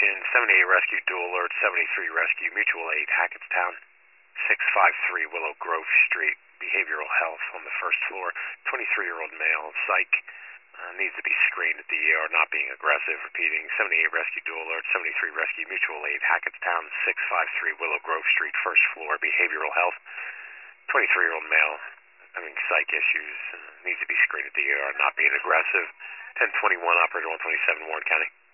station, 78 Rescue, Dual Alert, 73 Rescue, Mutual Aid, Hackettstown, 653 Willow Grove Street, behavioral health on the first floor, 23-year-old male, psych, needs to be screened at the ER, not being aggressive, repeating, 78 Rescue, Dual Alert, 73 Rescue, Mutual Aid, Hackettstown, 653 Willow Grove Street, first floor, behavioral health, 23-year-old male, having psych issues, needs to be screened at the ER, not being aggressive, 1021 Operator 127 Warren County.